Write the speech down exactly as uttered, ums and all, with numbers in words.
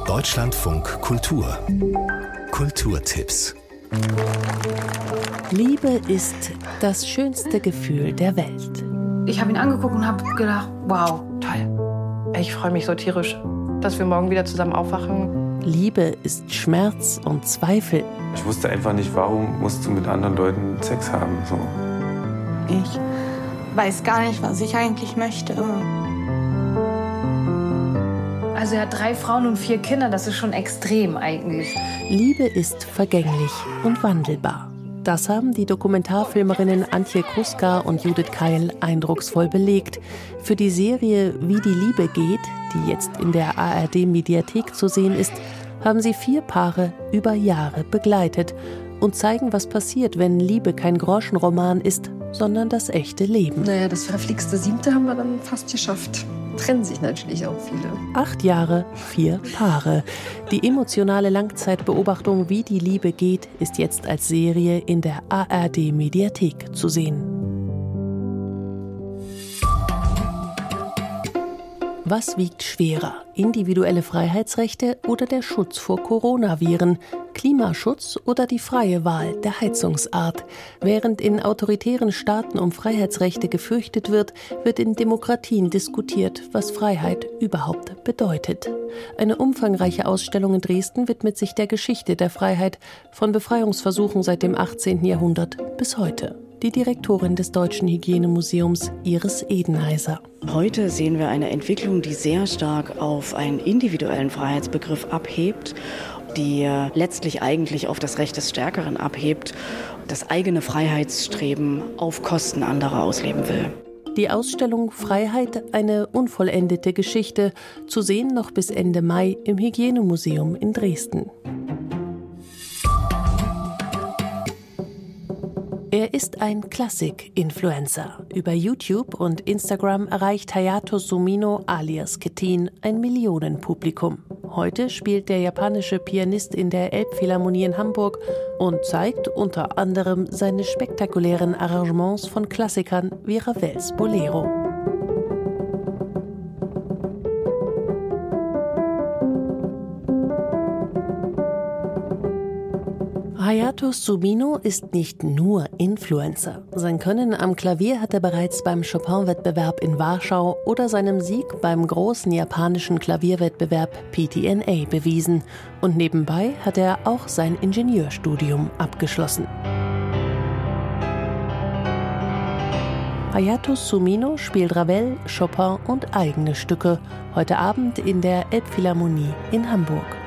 Deutschlandfunk Kultur. Kulturtipps. Liebe ist das schönste Gefühl der Welt. Ich habe ihn angeguckt und habe gedacht, wow, toll. Ich freue mich so tierisch, dass wir morgen wieder zusammen aufwachen. Liebe ist Schmerz und Zweifel. Ich wusste einfach nicht, warum musst du mit anderen Leuten Sex haben. So. Ich weiß gar nicht, was ich eigentlich möchte. Also er hat drei Frauen und vier Kinder, das ist schon extrem eigentlich. Liebe ist vergänglich und wandelbar. Das haben die Dokumentarfilmerinnen Antje Kruska und Judith Keil eindrucksvoll belegt. Für die Serie Wie die Liebe geht, die jetzt in der A R D-Mediathek zu sehen ist, haben sie vier Paare über Jahre begleitet und zeigen, was passiert, wenn Liebe kein Groschenroman ist, sondern das echte Leben. Naja, das verflixte Siebte haben wir dann fast geschafft. Trennen sich natürlich auch viele. Acht Jahre, vier Paare. Die emotionale Langzeitbeobachtung Wie die Liebe geht, ist jetzt als Serie in der A R D-Mediathek zu sehen. Was wiegt schwerer? Individuelle Freiheitsrechte oder der Schutz vor Coronaviren? Klimaschutz oder die freie Wahl der Heizungsart? Während in autoritären Staaten um Freiheitsrechte gefürchtet wird, wird in Demokratien diskutiert, was Freiheit überhaupt bedeutet. Eine umfangreiche Ausstellung in Dresden widmet sich der Geschichte der Freiheit, von Befreiungsversuchen seit dem achtzehnten Jahrhundert bis heute. Die Direktorin des Deutschen Hygienemuseums, Iris Edenheiser. Heute sehen wir eine Entwicklung, die sehr stark auf einen individuellen Freiheitsbegriff abhebt, die letztlich eigentlich auf das Recht des Stärkeren abhebt, das eigene Freiheitsstreben auf Kosten anderer ausleben will. Die Ausstellung Freiheit, eine unvollendete Geschichte, zu sehen noch bis Ende Mai im Hygienemuseum in Dresden. Er ist ein Klassik-Influencer. Über YouTube und Instagram erreicht Hayato Sumino alias Ketin ein Millionenpublikum. Heute spielt der japanische Pianist in der Elbphilharmonie in Hamburg und zeigt unter anderem seine spektakulären Arrangements von Klassikern wie Ravels Bolero. Hayato Sumino ist nicht nur Influencer. Sein Können am Klavier hat er bereits beim Chopin-Wettbewerb in Warschau oder seinem Sieg beim großen japanischen Klavierwettbewerb P T N A bewiesen. Und nebenbei hat er auch sein Ingenieurstudium abgeschlossen. Hayato Sumino spielt Ravel, Chopin und eigene Stücke. Heute Abend in der Elbphilharmonie in Hamburg.